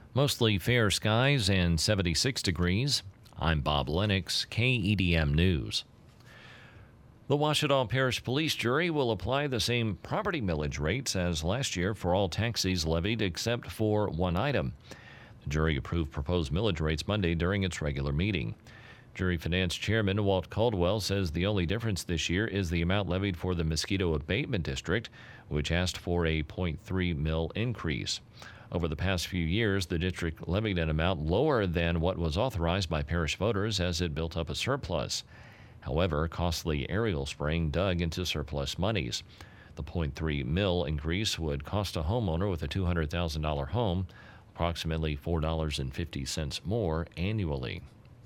Mostly fair skies and 76 degrees. I'm Bob Lennox, KEDM News. The Ouachita Parish Police Jury will apply the same property millage rates as last year for all taxes levied except for one item. The jury approved proposed millage rates Monday during its regular meeting. Jury Finance Chairman Walt Caldwell says the only difference this year is the amount levied for the Mosquito Abatement District, which asked for a .3 mil increase. Over the past few years, the district levied an amount lower than what was authorized by parish voters as it built up a surplus. However, costly aerial spraying dug into surplus monies. The .3 mil increase would cost a homeowner with a $200,000 home approximately $4.50 more annually.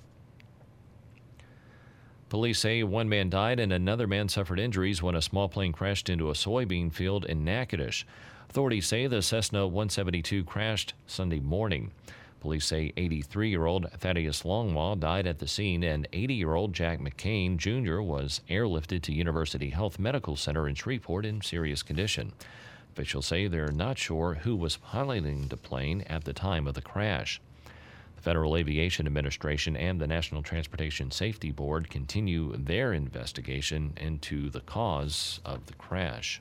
Police say one man died and another man suffered injuries when a small plane crashed into a soybean field in Natchitoches. Authorities say the Cessna 172 crashed Sunday morning. Police say 83-year-old Thaddeus Longlaw died at the scene and 80-year-old Jack McCain Jr. was airlifted to University Health Medical Center in Shreveport in serious condition. Officials say they're not sure who was piloting the plane at the time of the crash. The Federal Aviation Administration and the National Transportation Safety Board continue their investigation into the cause of the crash.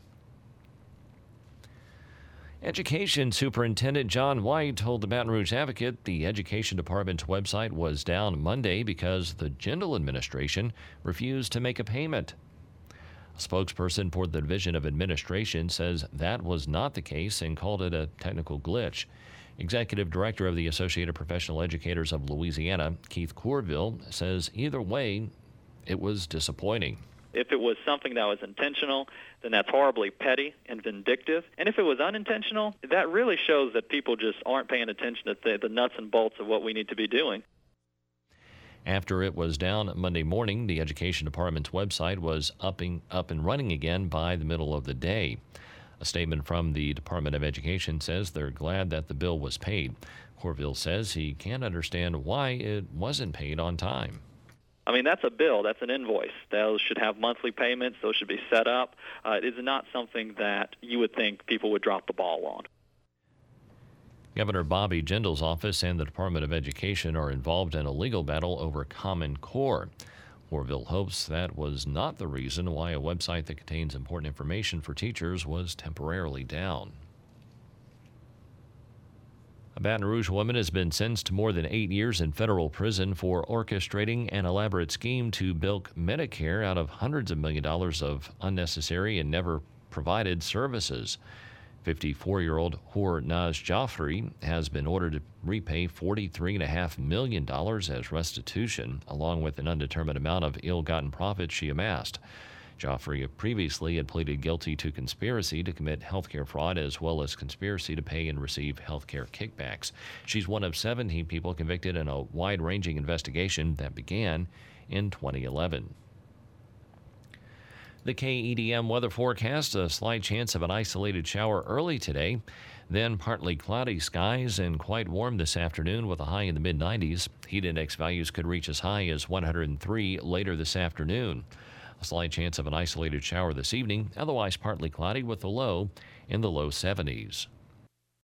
Education Superintendent John White told the Baton Rouge Advocate the Education Department's website was down Monday because the Jindal administration refused to make a payment. A spokesperson for the Division of Administration says that was not the case and called it a technical glitch. Executive Director of the Associated Professional Educators of Louisiana, Keith Corville, says either way, it was disappointing. If it was something that was intentional, then that's horribly petty and vindictive. And if it was unintentional, that really shows that people just aren't paying attention to the nuts and bolts of what we need to be doing. After it was down Monday morning, the Education Department's website was up and running again by the middle of the day. A statement from the Department of Education says they're glad that the bill was paid. Corville says he can't understand why it wasn't paid on time. I mean, that's a bill. That's an invoice. Those should have monthly payments. Those should be set up. It is not something that you would think people would drop the ball on. Governor Bobby Jindal's office and the Department of Education are involved in a legal battle over Common Core. Corville hopes that was not the reason why a website that contains important information for teachers was temporarily down. A Baton Rouge woman has been sentenced to more than 8 years in federal prison for orchestrating an elaborate scheme to bilk Medicare out of hundreds of millions of dollars of unnecessary and never provided services. 54-year-old Hor Naz Jaffrey has been ordered to repay $43.5 million as restitution, along with an undetermined amount of ill-gotten profits she amassed. Jaffrey previously had pleaded guilty to conspiracy to commit healthcare fraud as well as conspiracy to pay and receive healthcare kickbacks. She's one of 17 people convicted in a wide-ranging investigation that began in 2011. The KEDM weather forecast, a slight chance of an isolated shower early today, then partly cloudy skies and quite warm this afternoon with a high in the mid-90s. Heat index values could reach as high as 103 later this afternoon. A slight chance of an isolated shower this evening, otherwise partly cloudy with a low in the low 70s.